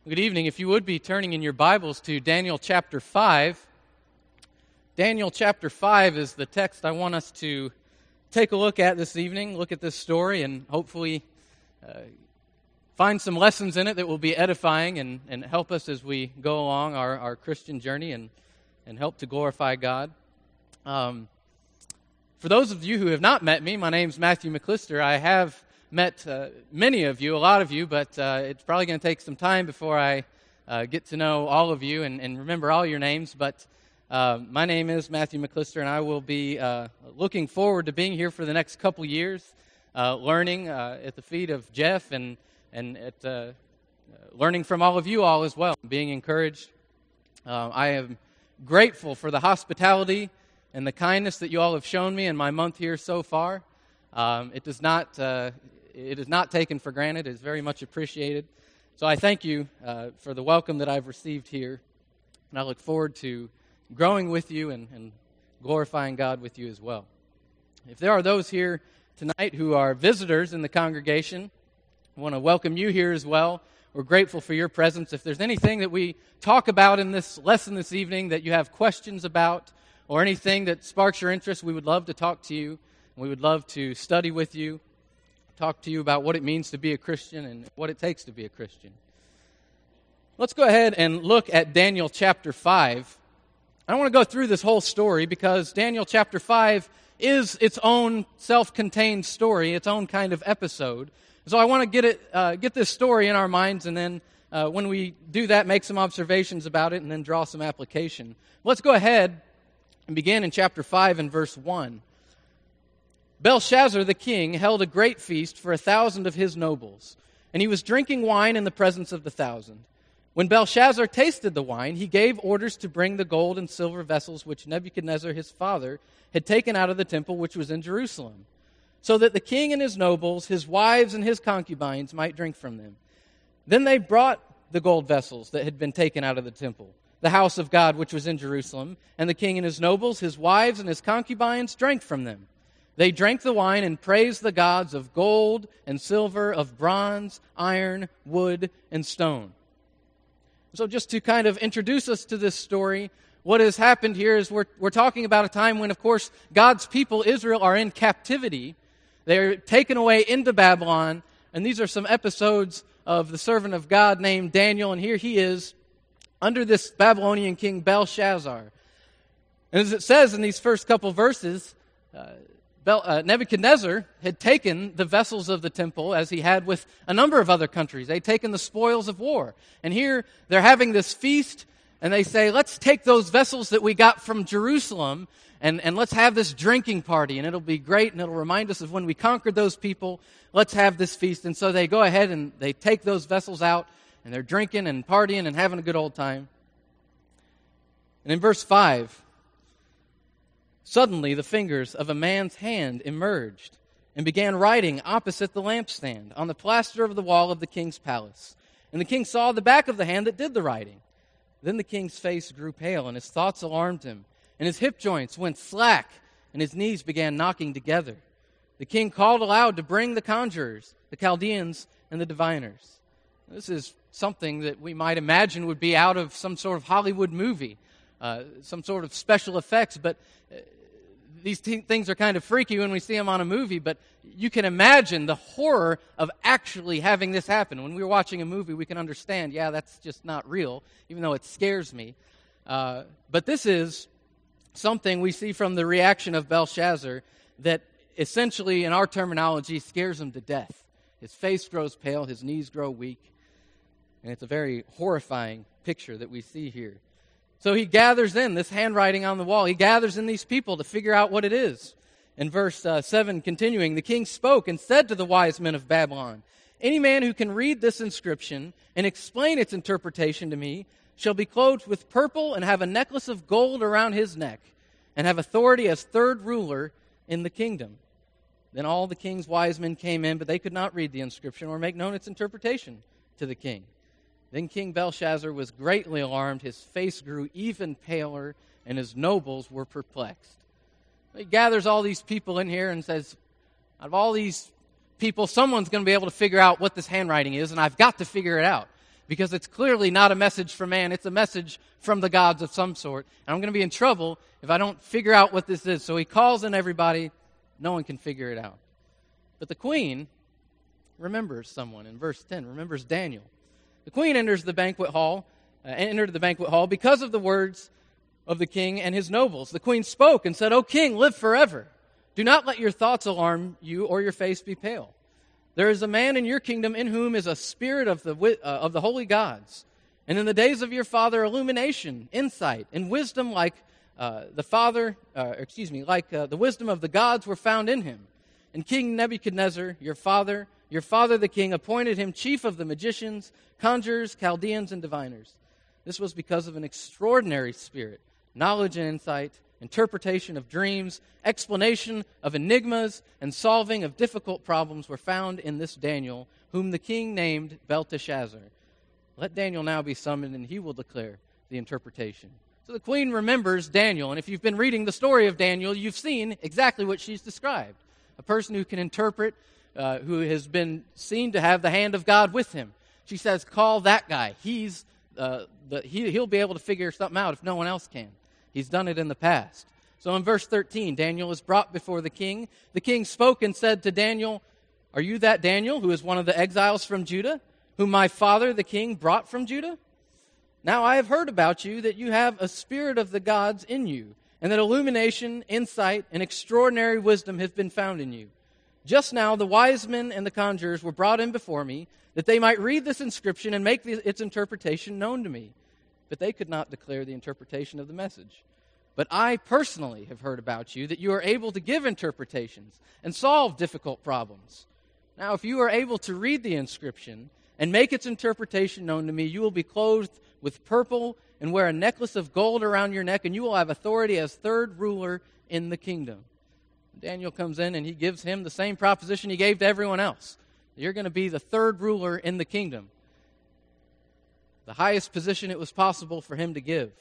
Good evening. If you would be turning in your Bibles to Daniel chapter 5. Daniel chapter 5 is the text I want us to take a look at this evening, look at this story, and hopefully find some lessons in it that will be edifying and help us as we go along our Christian journey and help to glorify God. For those of you who have not met me, my name's Matthew McClister. I have met many of you, a lot of you, but it's probably going to take some time before I get to know all of you and remember all your names. But my name is Matthew McClister, and I will be looking forward to being here for the next couple years, learning at the feet of Jeff and at learning from all of you all as well, being encouraged. I am grateful for the hospitality and the kindness that you all have shown me in my month here so far. It is not taken for granted. It is very much appreciated. So I thank you for the welcome that I've received here, and I look forward to growing with you and glorifying God with you as well. If there are those here tonight who are visitors in the congregation, I want to welcome you here as well. We're grateful for your presence. If there's anything that we talk about in this lesson this evening that you have questions about or anything that sparks your interest, we would love to talk to you. We would love to study with you, talk to you about what it means to be a Christian and what it takes to be a Christian. Let's go ahead and look at Daniel chapter 5. I don't want to go through this whole story because Daniel chapter 5 is its own self-contained story, its own kind of episode. So I want to get this story in our minds, and then when we do that, make some observations about it and then draw some application. Let's go ahead and begin in chapter 5 and verse 1. Belshazzar the king held a great feast for 1,000 of his nobles, and he was drinking wine in the presence of the 1,000. When Belshazzar tasted the wine, he gave orders to bring the gold and silver vessels which Nebuchadnezzar his father had taken out of the temple which was in Jerusalem, so that the king and his nobles, his wives and his concubines might drink from them. Then they brought the gold vessels that had been taken out of the temple, the house of God which was in Jerusalem, and the king and his nobles, his wives and his concubines drank from them. They drank the wine and praised the gods of gold and silver, of bronze, iron, wood, and stone. So just to kind of introduce us to this story, what has happened here is we're talking about a time when, of course, God's people, Israel, are in captivity. They're taken away into Babylon, and these are some episodes of the servant of God named Daniel, and here he is under this Babylonian king Belshazzar. And as it says in these first couple verses, Nebuchadnezzar had taken the vessels of the temple as he had with a number of other countries. They'd taken the spoils of war. And here they're having this feast, and they say, let's take those vessels that we got from Jerusalem and let's have this drinking party, and it'll be great, and it'll remind us of when we conquered those people. Let's have this feast. And so they go ahead and they take those vessels out, and they're drinking and partying and having a good old time. And in verse 5, suddenly the fingers of a man's hand emerged and began writing opposite the lampstand on the plaster of the wall of the king's palace. And the king saw the back of the hand that did the writing. Then the king's face grew pale, and his thoughts alarmed him, and his hip joints went slack, and his knees began knocking together. The king called aloud to bring the conjurers, the Chaldeans, and the diviners. This is something that we might imagine would be out of some sort of Hollywood movie, some sort of special effects, but these things are kind of freaky when we see them on a movie, but you can imagine the horror of actually having this happen. When we're watching a movie, we can understand, yeah, that's just not real, even though it scares me. But this is something we see from the reaction of Belshazzar that essentially, in our terminology, scares him to death. His face grows pale, his knees grow weak, and it's a very horrifying picture that we see here. So he gathers in this handwriting on the wall. He gathers in these people to figure out what it is. In verse 7, continuing, the king spoke and said to the wise men of Babylon, any man who can read this inscription and explain its interpretation to me shall be clothed with purple and have a necklace of gold around his neck and have authority as third ruler in the kingdom. Then all the king's wise men came in, but they could not read the inscription or make known its interpretation to the king. Then King Belshazzar was greatly alarmed, his face grew even paler, and his nobles were perplexed. He gathers all these people in here and says, out of all these people, someone's going to be able to figure out what this handwriting is, and I've got to figure it out. because it's clearly not a message from man. It's a message from the gods of some sort. And I'm going to be in trouble if I don't figure out what this is. So he calls in everybody. No one can figure it out. But the queen remembers someone in verse 10, remembers Daniel. The queen entered the banquet hall because of the words of the king and his nobles. The queen spoke and said, "O king, live forever. Do not let your thoughts alarm you or your face be pale. There is a man in your kingdom in whom is a spirit of the holy gods. And in the days of your father, illumination, insight, and wisdom like the wisdom of the gods were found in him. And King Nebuchadnezzar, your father the king, appointed him chief of the magicians, conjurers, Chaldeans, and diviners. This was because of an extraordinary spirit, knowledge and insight, interpretation of dreams, explanation of enigmas, and solving of difficult problems were found in this Daniel, whom the king named Belteshazzar. Let Daniel now be summoned, and he will declare the interpretation." So the queen remembers Daniel, and if you've been reading the story of Daniel, you've seen exactly what she's described. A person who can interpret, who has been seen to have the hand of God with him. She says, "Call that guy. He'll be able to figure something out if no one else can. He's done it in the past." So in verse 13, Daniel is brought before the king. The king spoke and said to Daniel, "Are you that Daniel who is one of the exiles from Judah, whom my father the king brought from Judah? Now I have heard about you that you have a spirit of the gods in you, and that illumination, insight, and extraordinary wisdom have been found in you. Just now the wise men and the conjurers were brought in before me, that they might read this inscription and make its interpretation known to me. But they could not declare the interpretation of the message. But I personally have heard about you, that you are able to give interpretations and solve difficult problems. Now if you are able to read the inscription and make its interpretation known to me, you will be clothed with purple and wear a necklace of gold around your neck, and you will have authority as third ruler in the kingdom." Daniel comes in and he gives him the same proposition he gave to everyone else. You're going to be the third ruler in the kingdom. The highest position it was possible for him to give.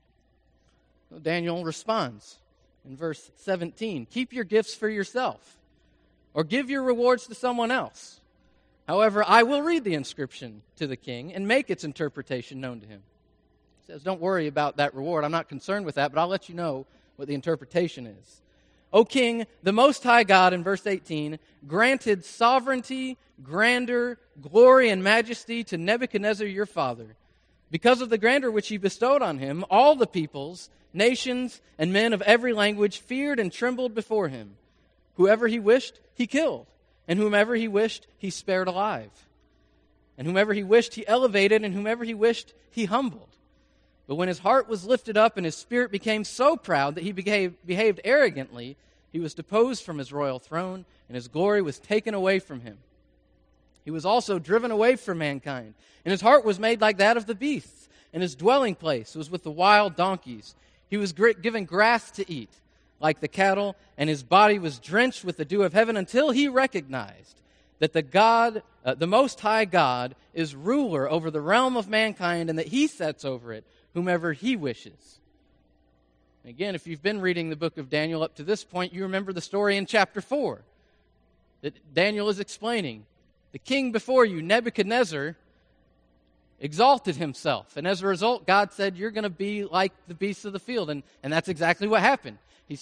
Daniel responds in verse 17, "Keep your gifts for yourself, or give your rewards to someone else. However, I will read the inscription to the king and make its interpretation known to him." He says, "Don't worry about that reward. I'm not concerned with that, but I'll let you know what the interpretation is. O king, the Most High God," in verse 18, "granted sovereignty, grandeur, glory, and majesty to Nebuchadnezzar your father. Because of the grandeur which he bestowed on him, all the peoples, nations, and men of every language feared and trembled before him. Whoever he wished, he killed, and whomever he wished, he spared alive. And whomever he wished, he elevated, and whomever he wished, he humbled. But when his heart was lifted up and his spirit became so proud that he behaved arrogantly, he was deposed from his royal throne, and his glory was taken away from him. He was also driven away from mankind, and his heart was made like that of the beasts, and his dwelling place was with the wild donkeys. He was given grass to eat, like the cattle, and his body was drenched with the dew of heaven until he recognized that the Most High God is ruler over the realm of mankind, and that he sets over it whomever he wishes." Again, if you've been reading the book of Daniel up to this point, you remember the story in chapter 4 that Daniel is explaining. The king before you, Nebuchadnezzar, exalted himself. And as a result, God said, "You're going to be like the beasts of the field." And that's exactly what happened.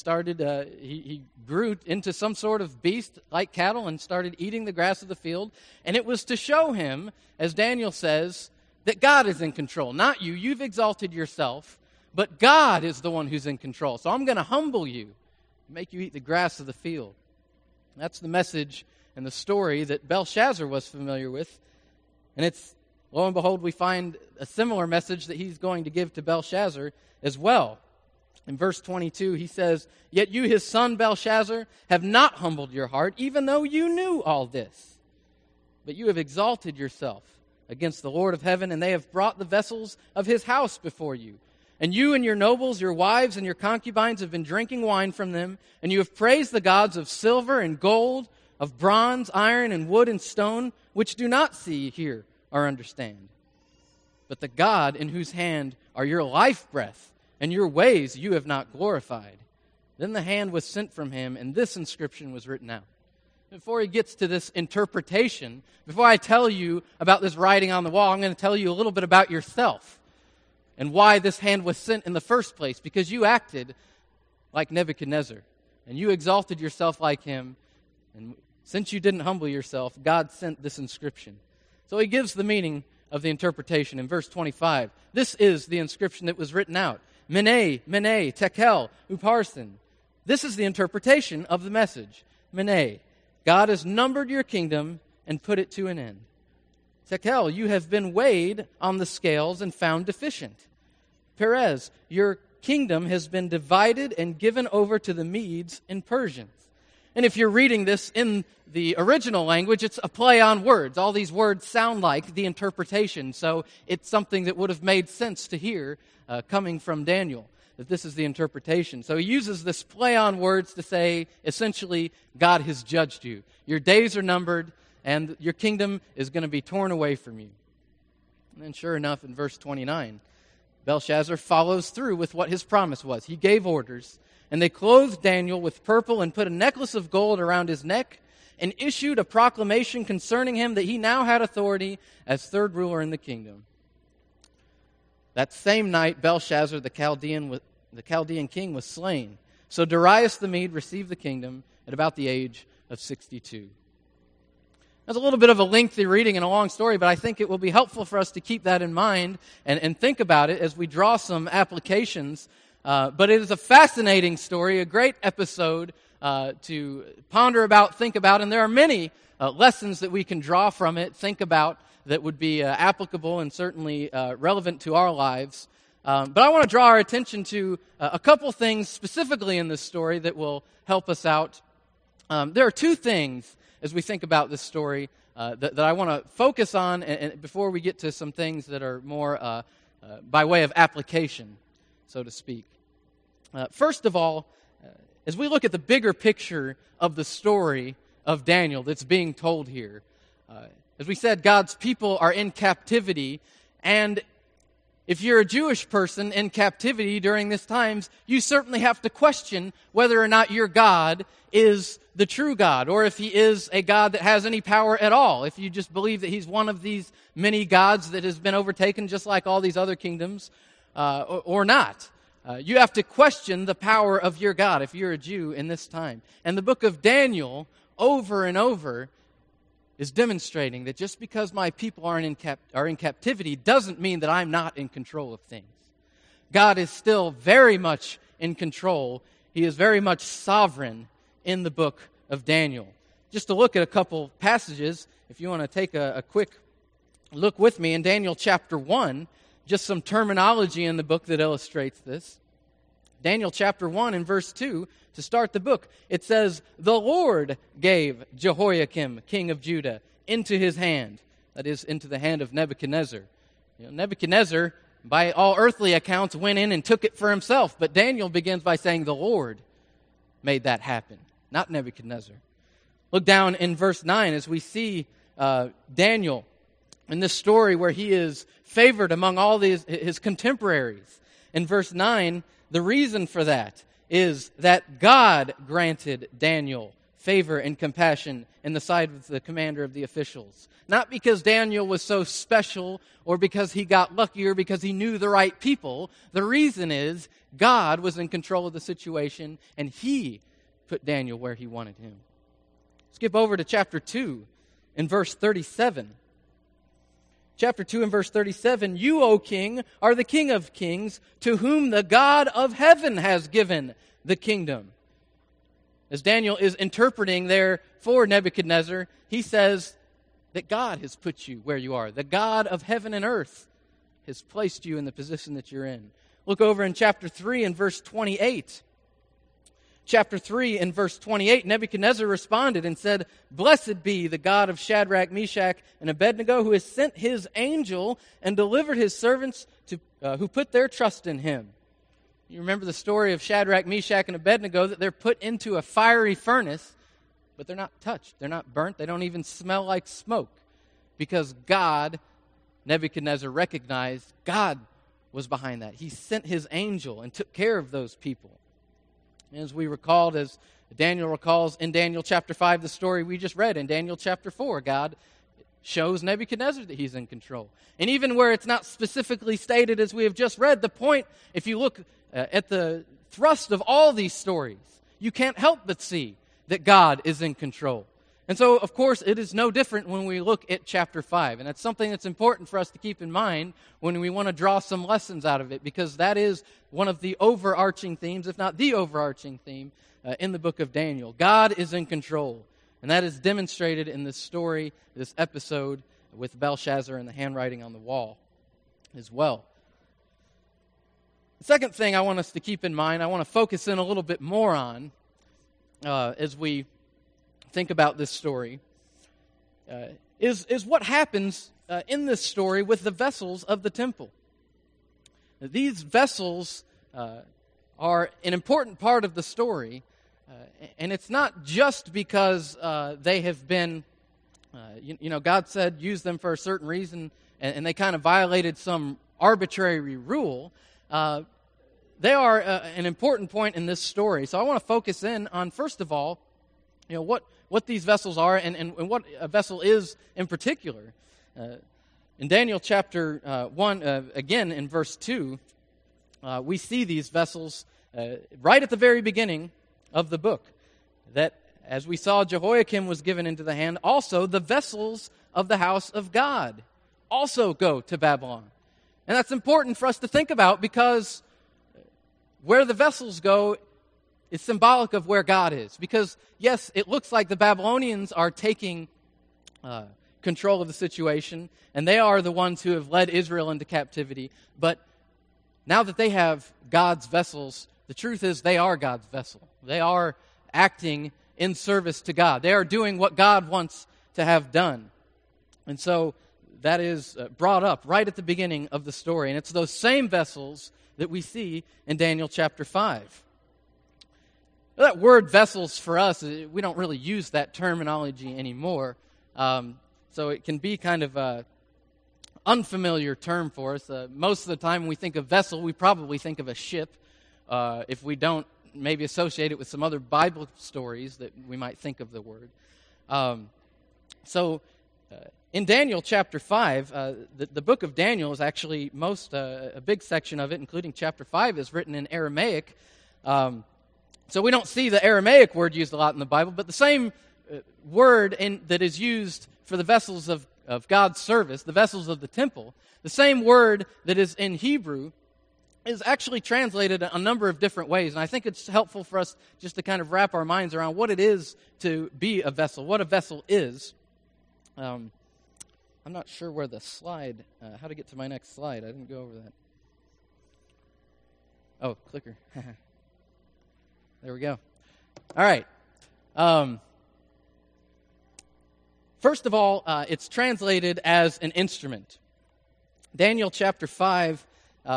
He grew into some sort of beast like cattle and started eating the grass of the field. And it was to show him, as Daniel says, that God is in control. Not you. You've exalted yourself. But God is the one who's in control. So I'm going to humble you, make you eat the grass of the field. That's the message and the story that Belshazzar was familiar with. And it's, lo and behold, we find a similar message that he's going to give to Belshazzar as well. In verse 22, he says, "Yet you, his son Belshazzar, have not humbled your heart, even though you knew all this. But you have exalted yourself against the Lord of heaven, and they have brought the vessels of his house before you. And you and your nobles, your wives, and your concubines have been drinking wine from them, and you have praised the gods of silver and gold, of bronze, iron, and wood and stone, which do not see, hear, or understand. But the God in whose hand are your life breath, and your ways you have not glorified." Then the hand was sent from him, and this inscription was written out: Before he gets to this interpretation, before I tell you about this writing on the wall, I'm going to tell you a little bit about yourself and why this hand was sent in the first place. Because you acted like Nebuchadnezzar, and you exalted yourself like him, and since you didn't humble yourself, God sent this inscription. So he gives the meaning of the interpretation in verse 25. This is the inscription that was written out. Mene, Mene, Tekel, Upharsin. This is the interpretation of the message. Mene, God has numbered your kingdom and put it to an end. Tekel, you have been weighed on the scales and found deficient. Perez, your kingdom has been divided and given over to the Medes and Persians. And if you're reading this in the original language, it's a play on words. All these words sound like the interpretation, so it's something that would have made sense to hear coming from Daniel, that this is the interpretation. So he uses this play on words to say, essentially, God has judged you. Your days are numbered, and your kingdom is going to be torn away from you. And then sure enough, in verse 29, Belshazzar follows through with what his promise was. He gave orders, and they clothed Daniel with purple and put a necklace of gold around his neck and issued a proclamation concerning him that he now had authority as third ruler in the kingdom. That same night, Belshazzar, the Chaldean king, was slain. So Darius the Mede received the kingdom at about the age of 62. That's a little bit of a lengthy reading and a long story, but I think it will be helpful for us to keep that in mind and think about it as we draw some applications. But it is a fascinating story, a great episode to ponder about, think about, and there are many lessons that we can draw from it, think about, that would be applicable and certainly relevant to our lives. But I want to draw our attention to a couple things specifically in this story that will help us out. There are two things as we think about this story that I want to focus on and before we get to some things that are more by way of application, so to speak. First of all, as we look at the bigger picture of the story of Daniel that's being told here, as we said, God's people are in captivity, and if you're a Jewish person in captivity during this times, you certainly have to question whether or not your God is the true God, or if he is a God that has any power at all. If you just believe that he's one of these many gods that has been overtaken just like all these other kingdoms, or not. You have to question the power of your God if you're a Jew in this time. And the book of Daniel, over and over, is demonstrating that just because my people are in captivity doesn't mean that I'm not in control of things. God is still very much in control. He is very much sovereign in the book of Daniel. Just to look at a couple passages, if you want to take a quick look with me in Daniel chapter 1, just some terminology in the book that illustrates this. Daniel chapter 1 and verse 2, to start the book, it says, "The Lord gave Jehoiakim, king of Judah, into his hand," that is, into the hand of Nebuchadnezzar. Nebuchadnezzar, by all earthly accounts, went in and took it for himself, but Daniel begins by saying the Lord made that happen, not Nebuchadnezzar. Look down in verse 9 as we see Daniel in this story where he is favored among all his contemporaries. In verse 9, the reason for that is that God granted Daniel favor and compassion in the sight of the commander of the officials. Not because Daniel was so special or because he got lucky or because he knew the right people. The reason is God was in control of the situation and he put Daniel where he wanted him. Skip over to chapter 2 in verse 37. Chapter 2 and verse 37, "You, O king, are the king of kings, to whom the God of heaven has given the kingdom." As Daniel is interpreting there for Nebuchadnezzar, he says that God has put you where you are. The God of heaven and earth has placed you in the position that you're in. Look over in chapter 3 and verse 28. Chapter 3 and verse 28, Nebuchadnezzar responded and said, "Blessed be the God of Shadrach, Meshach, and Abednego, who has sent his angel and delivered his servants who put their trust in him." You remember the story of Shadrach, Meshach, and Abednego, that they're put into a fiery furnace, but they're not touched. They're not burnt. They don't even smell like smoke. Because God, Nebuchadnezzar recognized God was behind that. He sent his angel and took care of those people. As we recalled as Daniel recalls in Daniel chapter 5 the story we just read in Daniel chapter 4. God shows Nebuchadnezzar that he's in control. And even where it's not specifically stated as we have just read, the point, if you look at the thrust of all these stories, you can't help but see that God is in control. And so, of course, it is no different when we look at chapter 5. And that's something that's important for us to keep in mind when we want to draw some lessons out of it, because that is one of the overarching themes, if not the overarching theme, in the book of Daniel. God is in control. And that is demonstrated in this story, this episode with Belshazzar and the handwriting on the wall as well. The second thing I want us to keep in mind, I want to focus in a little bit more on as we think about this story, is what happens in this story with the vessels of the temple. These vessels are an important part of the story, and it's not just because they have been, God said use them for a certain reason, and they kind of violated some arbitrary rule. They are an important point in this story. So I want to focus in on, first of all, what these vessels are and what a vessel is in particular. In Daniel chapter 1, again in verse 2, we see these vessels right at the very beginning of the book. That, as we saw, Jehoiakim was given into the hand. Also, the vessels of the house of God also go to Babylon. And that's important for us to think about, because where the vessels go is symbolic of where God is. Because, yes, it looks like the Babylonians are taking control of the situation, and they are the ones who have led Israel into captivity. But now that they have God's vessels, the truth is they are God's vessel. They are acting in service to God. They are doing what God wants to have done. And so that is brought up right at the beginning of the story. And it's those same vessels that we see in Daniel chapter 5. That word vessels for us, we don't really use that terminology anymore. So it can be kind of an unfamiliar term for us. Most of the time when we think of vessel, we probably think of a ship. If we don't, maybe associate it with some other Bible stories that we might think of the word. In Daniel chapter 5, the book of Daniel is actually a big section of it, including chapter 5, is written in Aramaic. So we don't see the Aramaic word used a lot in the Bible, but the same word that is used for the vessels of God's service, the vessels of the temple, the same word that is in Hebrew is actually translated a number of different ways. And I think it's helpful for us just to kind of wrap our minds around what it is to be a vessel, what a vessel is. I'm not sure where the slide, how to get to my next slide. I didn't go over that. Oh, clicker. There we go. All right. First of all, it's translated as an instrument. Daniel chapter 5,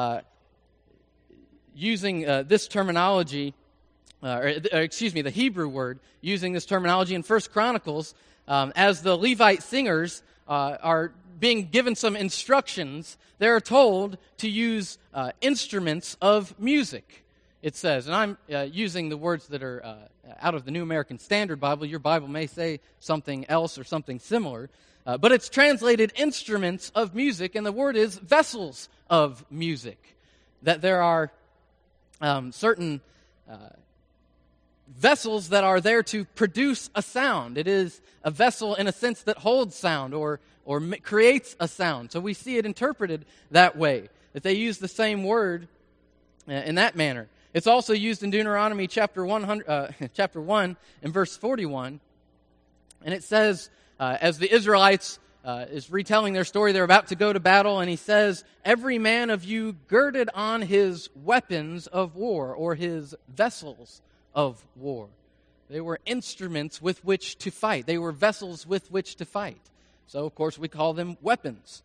using this terminology, the Hebrew word, using this terminology in 1 Chronicles, as the Levite singers are being given some instructions, they're told to use instruments of music, it says. And I'm using the words that are out of the New American Standard Bible. Your Bible may say something else or something similar. But it's translated instruments of music, and the word is vessels of music. That there are certain vessels that are there to produce a sound. It is a vessel in a sense that holds sound or creates a sound. So we see it interpreted that way, that they use the same word in that manner. It's also used in Deuteronomy chapter 1 and verse 41. And it says, as the Israelites is retelling their story, they're about to go to battle, and he says, "Every man of you girded on his weapons of war," or his vessels of war. They were instruments with which to fight. They were vessels with which to fight. So, of course, we call them weapons.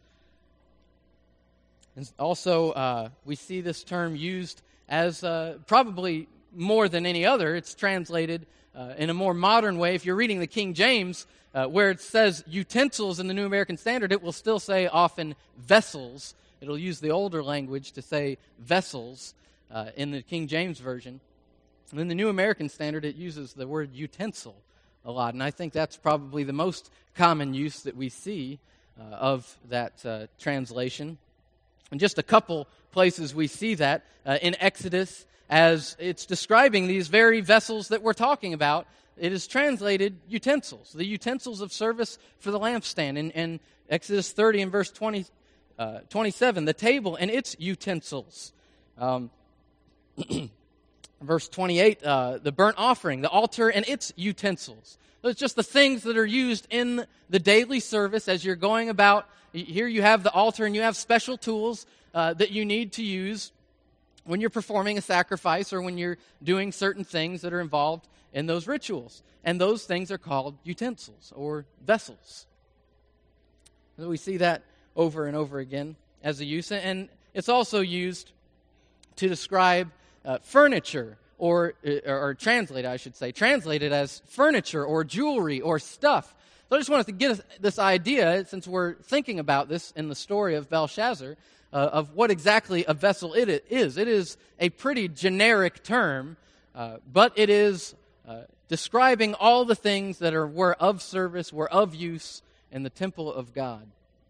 And also, we see this term used as probably more than any other. It's translated in a more modern way. If you're reading the King James, where it says utensils in the New American Standard, it will still say often vessels. It'll use the older language to say vessels in the King James Version. And in the New American Standard, it uses the word utensil a lot, and I think that's probably the most common use that we see of that translation. In just a couple places we see that in Exodus, as it's describing these very vessels that we're talking about, it is translated utensils, the utensils of service for the lampstand. In Exodus 30 and verse 27, the table and its utensils. Verse 28, the burnt offering, the altar and its utensils. So it's just the things that are used in the daily service as you're going about. Here you have the altar and you have special tools that you need to use when you're performing a sacrifice or when you're doing certain things that are involved in those rituals. And those things are called utensils or vessels. So we see that over and over again as a use. And it's also used to describe furniture or translate, I should say, translated as furniture or jewelry or stuff. So I just wanted to get this idea, since we're thinking about this in the story of Belshazzar, of what exactly a vessel it is. It is a pretty generic term, but it is describing all the things that were of service, were of use in the temple of God.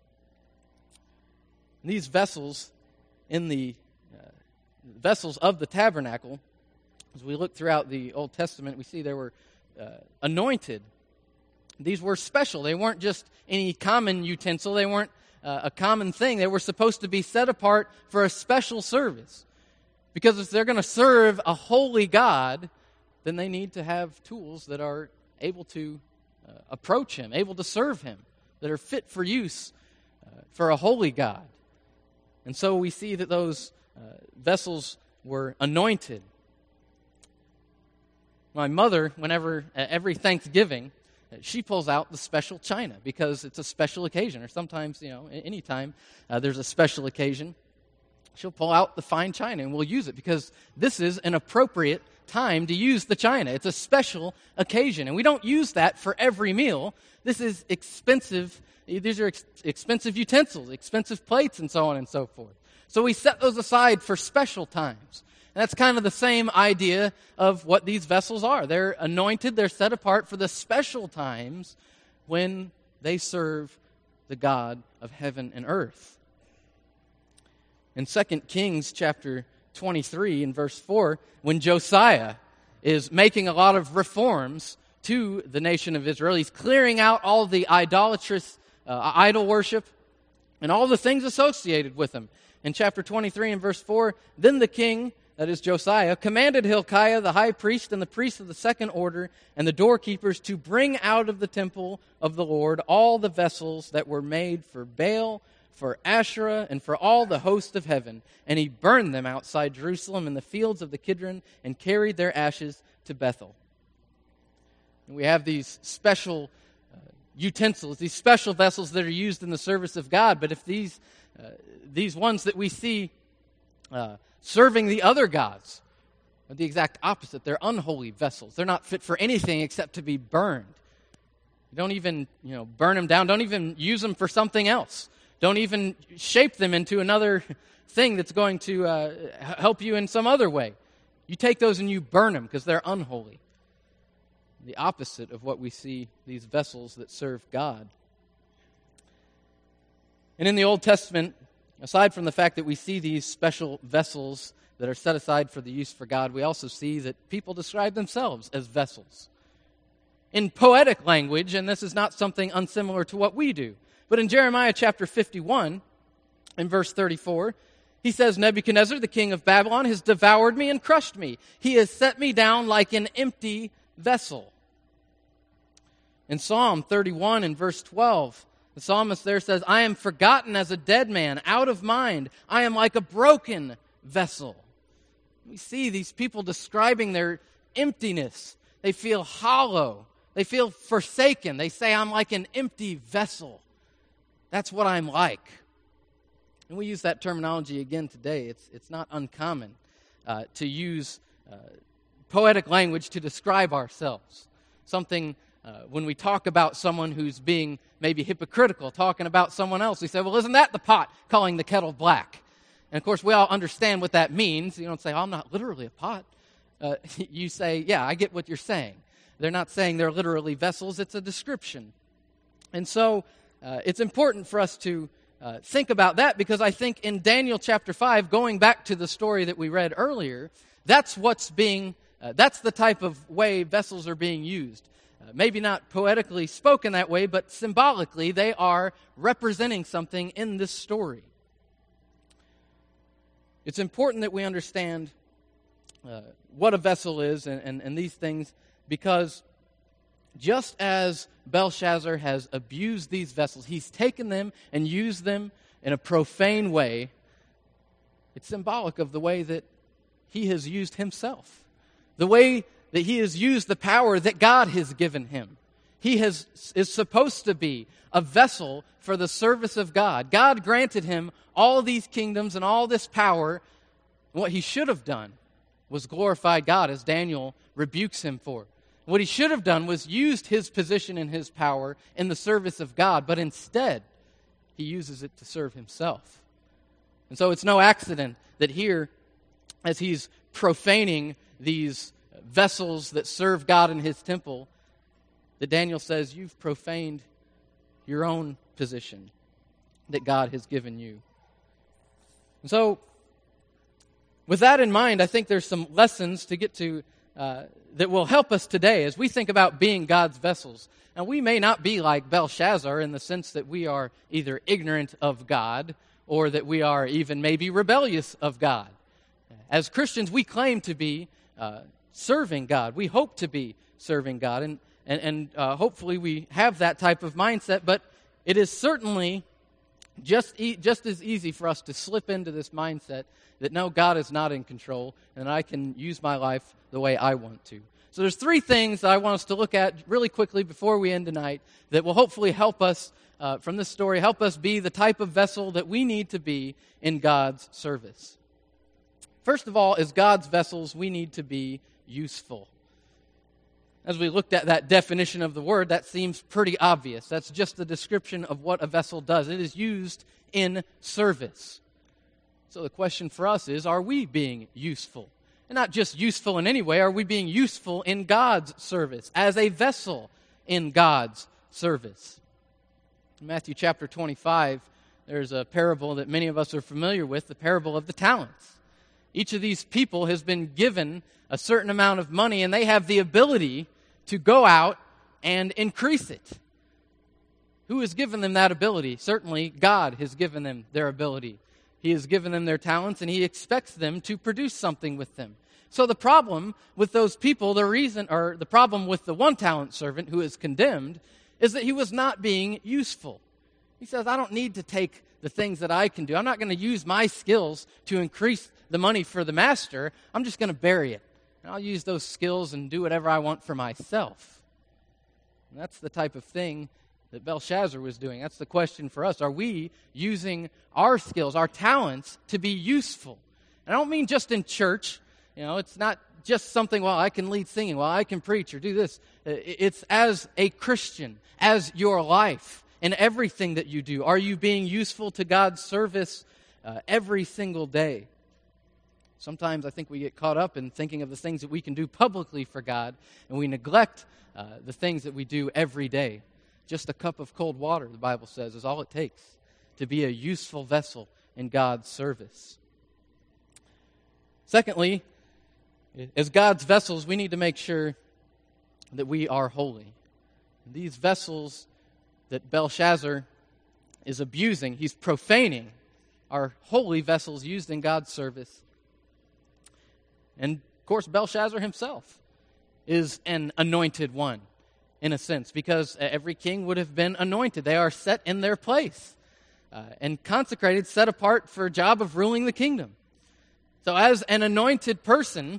And these vessels in the vessels of the tabernacle, as we look throughout the Old Testament, we see they were anointed. These were special. They weren't just any common utensil. They weren't a common thing. They were supposed to be set apart for a special service. Because if they're going to serve a holy God, then they need to have tools that are able to approach Him, able to serve Him, that are fit for use for a holy God. And so we see that those vessels were anointed. My mother, whenever, every Thanksgiving, she pulls out the special china because it's a special occasion, or sometimes, anytime there's a special occasion, she'll pull out the fine china and we'll use it because this is an appropriate time to use the china. It's a special occasion, and we don't use that for every meal. This is expensive. These are expensive utensils, expensive plates, and so on and so forth. So we set those aside for special times. And that's kind of the same idea of what these vessels are. They're anointed, they're set apart for the special times when they serve the God of heaven and earth. In 2 Kings chapter 23 and verse 4, when Josiah is making a lot of reforms to the nation of Israel, he's clearing out all the idolatrous idol worship and all the things associated with them. In chapter 23 and verse 4, then the king, that is Josiah, commanded Hilkiah the high priest and the priests of the second order and the doorkeepers to bring out of the temple of the Lord all the vessels that were made for Baal, for Asherah, and for all the host of heaven. And he burned them outside Jerusalem in the fields of the Kidron and carried their ashes to Bethel. And we have these special utensils, these special vessels that are used in the service of God. But if these ones that we see serving the other gods are the exact opposite. They're unholy vessels. They're not fit for anything except to be burned. You don't even, burn them down. Don't even use them for something else. Don't even shape them into another thing that's going to help you in some other way. You take those and you burn them because they're unholy. The opposite of what we see these vessels that serve God. And in the Old Testament, aside from the fact that we see these special vessels that are set aside for the use for God, we also see that people describe themselves as vessels. In poetic language, and this is not something unsimilar to what we do, but in Jeremiah chapter 51, in verse 34, he says, Nebuchadnezzar, the king of Babylon, has devoured me and crushed me. He has set me down like an empty vessel. In Psalm 31 and verse 12, the psalmist there says, I am forgotten as a dead man, out of mind. I am like a broken vessel. We see these people describing their emptiness. They feel hollow. They feel forsaken. They say, I'm like an empty vessel. That's what I'm like. And we use that terminology again today. It's not uncommon to use poetic language to describe ourselves. Something, when we talk about someone who's being maybe hypocritical, talking about someone else, we say, well, isn't that the pot calling the kettle black? And of course, we all understand what that means. You don't say, oh, I'm not literally a pot. you say, yeah, I get what you're saying. They're not saying they're literally vessels, it's a description. And so it's important for us to think about that, because I think in Daniel chapter 5, going back to the story that we read earlier, that's the type of way vessels are being used. Maybe not poetically spoken that way, but symbolically they are representing something in this story. It's important that we understand what a vessel is and these things, because just as Belshazzar has abused these vessels, he's taken them and used them in a profane way, it's symbolic of the way that he has used himself, the way that he has used the power that God has given him. He is supposed to be a vessel for the service of God. God granted him all these kingdoms and all this power. What he should have done was glorified God, as Daniel rebukes him for. What he should have done was used his position and his power in the service of God, but instead he uses it to serve himself. And so it's no accident that here, as he's profaning these vessels that serve God in his temple, that Daniel says, you've profaned your own position that God has given you. And so, with that in mind, I think there's some lessons to get to that will help us today as we think about being God's vessels. Now, we may not be like Belshazzar in the sense that we are either ignorant of God or that we are even maybe rebellious of God. As Christians, we claim to be serving God. We hope to be serving God, and hopefully we have that type of mindset, but it is certainly just as easy for us to slip into this mindset that no, God is not in control, and I can use my life the way I want to. So there's three things that I want us to look at really quickly before we end tonight that will hopefully help us from this story, help us be the type of vessel that we need to be in God's service. First of all, as God's vessels, we need to be useful. As we looked at that definition of the word, that seems pretty obvious. That's just the description of what a vessel does. It is used in service. So the question for us is, are we being useful? And not just useful in any way, are we being useful in God's service, as a vessel in God's service? In Matthew chapter 25, there's a parable that many of us are familiar with, the parable of the talents. Each of these people has been given a certain amount of money, and they have the ability to go out and increase it. Who has given them that ability? Certainly, God has given them their ability. He has given them their talents, and He expects them to produce something with them. So the problem with those people, the problem with the one-talent servant who is condemned, is that he was not being useful. He says, I don't need to take the things that I can do. I'm not going to use my skills to increase the money for the master. I'm just going to bury it. And I'll use those skills and do whatever I want for myself. And that's the type of thing that Belshazzar was doing. That's the question for us. Are we using our skills, our talents, to be useful? And I don't mean just in church. It's not just something, well, I can lead singing, well, I can preach or do this. It's as a Christian, as your life, in everything that you do. Are you being useful to God's service every single day? Sometimes I think we get caught up in thinking of the things that we can do publicly for God, and we neglect the things that we do every day. Just a cup of cold water, the Bible says, is all it takes to be a useful vessel in God's service. Secondly, as God's vessels, we need to make sure that we are holy. These vessels that Belshazzar is abusing, he's profaning, are holy vessels used in God's service. And, of course, Belshazzar himself is an anointed one, in a sense, because every king would have been anointed. They are set in their place and consecrated, set apart for a job of ruling the kingdom. So as an anointed person,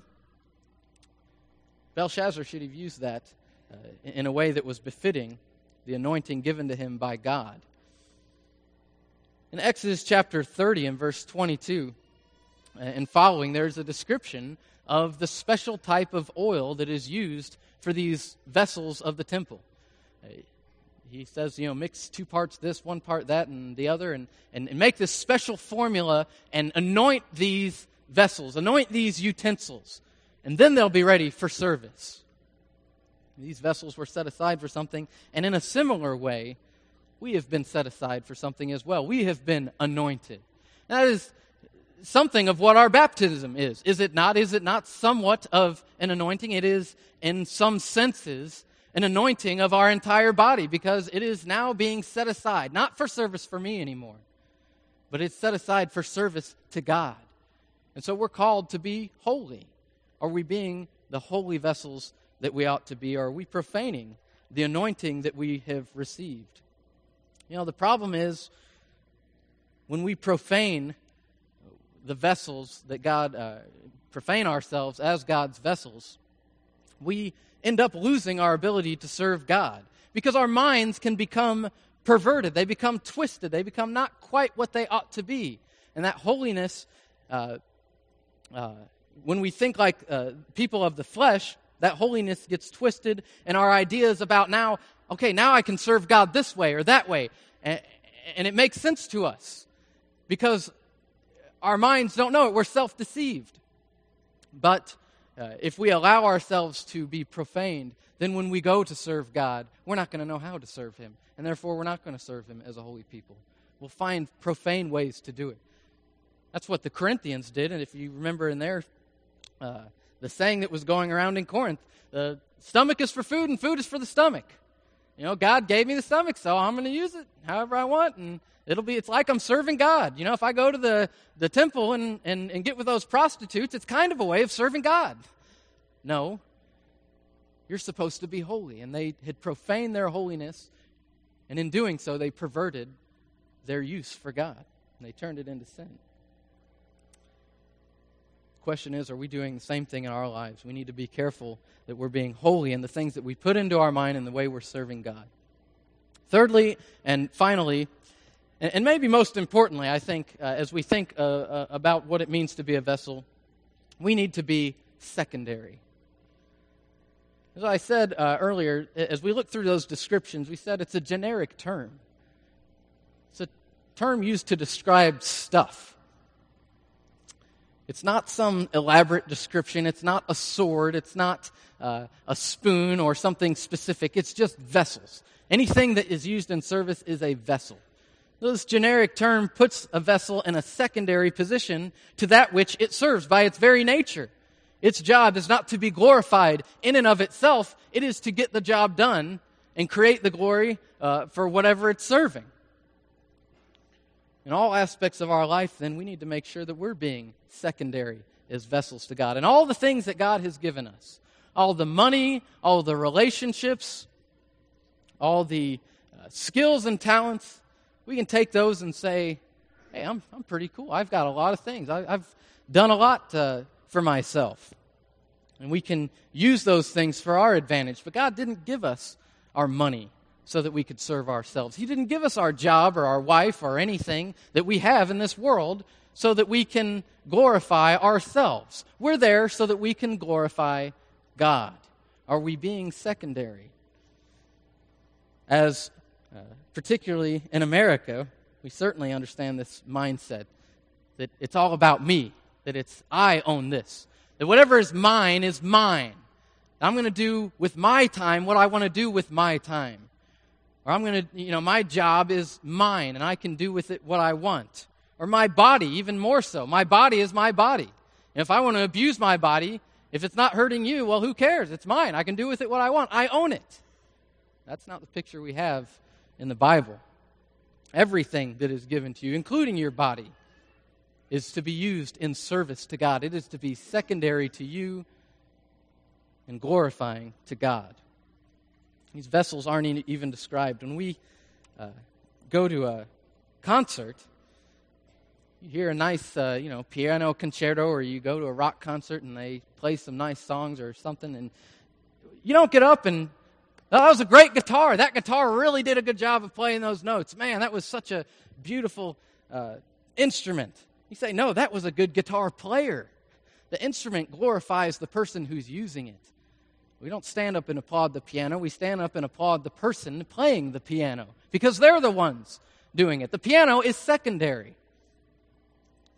Belshazzar should have used that in a way that was befitting the anointing given to him by God. In Exodus chapter 30 and verse 22 and following, there's a description of the special type of oil that is used for these vessels of the temple. He says, mix 2 parts this, 1 part that, and the other, and make this special formula and anoint these vessels, anoint these utensils and then they'll be ready for service. These vessels were set aside for something, and in a similar way, we have been set aside for something as well. We have been anointed. That is something of what our baptism is. Is it not? Is it not somewhat of an anointing? It is, in some senses, an anointing of our entire body, because it is now being set aside, not for service for me anymore, but it's set aside for service to God. And so we're called to be holy. Are we being the holy vessels that we ought to be? Or are we profaning the anointing that we have received? You know, the problem is when we profane the vessels that God, profane ourselves as God's vessels, we end up losing our ability to serve God, because our minds can become perverted. They become twisted. They become not quite what they ought to be. And that holiness, when we think like people of the flesh, that holiness gets twisted, and our ideas about now I can serve God this way or that way. And it makes sense to us because our minds don't know it. We're self-deceived. But if we allow ourselves to be profaned, then when we go to serve God, we're not going to know how to serve Him. And therefore, we're not going to serve Him as a holy people. We'll find profane ways to do it. That's what the Corinthians did. And if you remember in there, the saying that was going around in Corinth, the stomach is for food and food is for the stomach. You know, God gave me the stomach, so I'm going to use it however I want, and it's like I'm serving God. You know, if I go to the temple and get with those prostitutes, it's kind of a way of serving God. No, you're supposed to be holy, and they had profaned their holiness, and in doing so, they perverted their use for God, and they turned it into sin. Question is, are we doing the same thing in our lives? We need to be careful that we're being holy in the things that we put into our mind and the way we're serving God. Thirdly, and finally, and maybe most importantly, I think, as we think about what it means to be a vessel, we need to be secondary. As I said earlier, as we look through those descriptions, we said it's a generic term. It's a term used to describe stuff. It's not some elaborate description. It's not a sword. It's not a spoon or something specific. It's just vessels. Anything that is used in service is a vessel. This generic term puts a vessel in a secondary position to that which it serves by its very nature. Its job is not to be glorified in and of itself. It is to get the job done and create the glory for whatever it's serving. In all aspects of our life, then, we need to make sure that we're being secondary as vessels to God. And all the things that God has given us, all the money, all the relationships, all the skills and talents, we can take those and say, hey, I'm pretty cool. I've got a lot of things. I've done a lot for myself. And we can use those things for our advantage. But God didn't give us our money so that we could serve ourselves. He didn't give us our job or our wife or anything that we have in this world so that we can glorify ourselves. We're there so that we can glorify God. Are we being secondary? As particularly in America, we certainly understand this mindset that it's all about me, that it's I own this, that whatever is mine is mine. I'm going to do with my time what I want to do with my time. Or I'm going to, my job is mine, and I can do with it what I want. Or my body, even more so. My body is my body. And if I want to abuse my body, if it's not hurting you, well, who cares? It's mine. I can do with it what I want. I own it. That's not the picture we have in the Bible. Everything that is given to you, including your body, is to be used in service to God. It is to be secondary to you and glorifying to God. These vessels aren't even described. When we go to a concert, you hear a nice, piano concerto, or you go to a rock concert and they play some nice songs or something, and you don't get up and, oh, that was a great guitar. That guitar really did a good job of playing those notes. Man, that was such a beautiful instrument. You say, no, that was a good guitar player. The instrument glorifies the person who's using it. We don't stand up and applaud the piano. We stand up and applaud the person playing the piano because they're the ones doing it. The piano is secondary.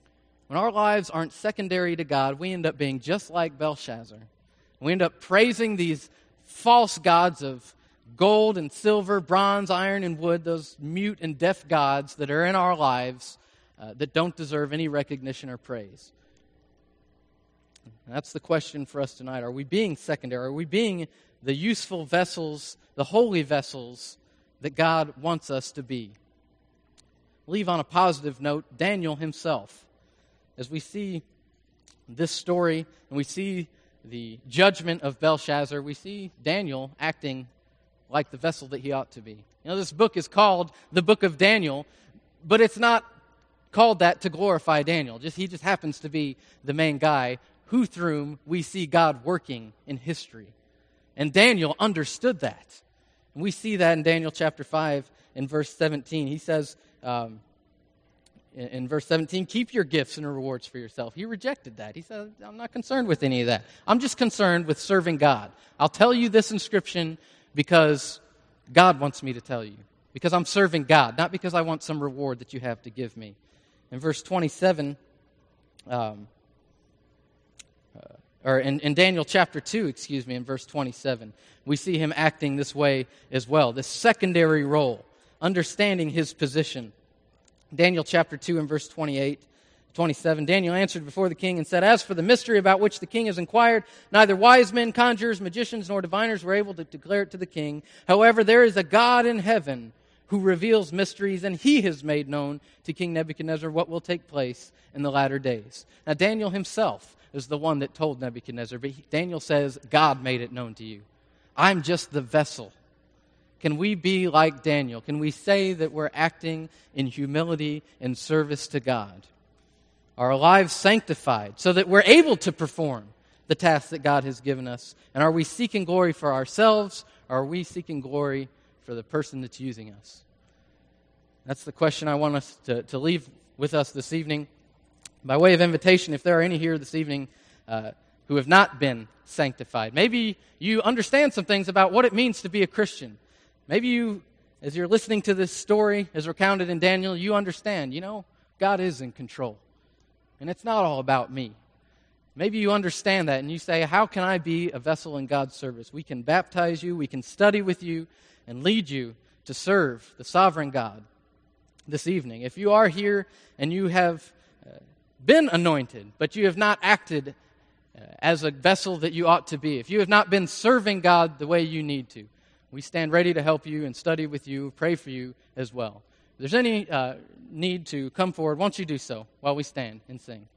When our lives aren't secondary to God, we end up being just like Belshazzar. We end up praising these false gods of gold and silver, bronze, iron, and wood, those mute and deaf gods that are in our lives that don't deserve any recognition or praise. And that's the question for us tonight. Are we being secondary? Are we being the useful vessels, the holy vessels that God wants us to be? Leave on a positive note, Daniel himself. As we see this story and we see the judgment of Belshazzar, we see Daniel acting like the vessel that he ought to be. You know, this book is called the Book of Daniel, but it's not called that to glorify Daniel. He just happens to be the main guy through whom we see God working in history. And Daniel understood that. And we see that in Daniel chapter 5 and verse 17. He says, in verse 17, keep your gifts and rewards for yourself. He rejected that. He said, I'm not concerned with any of that. I'm just concerned with serving God. I'll tell you this inscription because God wants me to tell you. Because I'm serving God, not because I want some reward that you have to give me. In verse 27, or in Daniel chapter 2, in verse 27, we see him acting this way as well. This secondary role, understanding his position. Daniel chapter 2 and verse 27, Daniel answered before the king and said, as for the mystery about which the king has inquired, neither wise men, conjurers, magicians, nor diviners were able to declare it to the king. However, there is a God in heaven who reveals mysteries, and he has made known to King Nebuchadnezzar what will take place in the latter days. Now, Daniel himself is the one that told Nebuchadnezzar, but Daniel says, God made it known to you. I'm just the vessel. Can we be like Daniel? Can we say that we're acting in humility and service to God? Are our lives sanctified so that we're able to perform the tasks that God has given us? And are we seeking glory for ourselves, or are we seeking glory for the person that's using us? That's the question I want us to leave with us this evening. By way of invitation, if there are any here this evening who have not been sanctified, maybe you understand some things about what it means to be a Christian. Maybe you, as you're listening to this story, as recounted in Daniel, you understand, God is in control. And it's not all about me. Maybe you understand that and you say, how can I be a vessel in God's service? We can baptize you, we can study with you, and lead you to serve the sovereign God this evening. If you are here and you have been anointed, but you have not acted as a vessel that you ought to be, if you have not been serving God the way you need to, we stand ready to help you and study with you, pray for you as well. If there's any need to come forward, won't you do so while we stand and sing?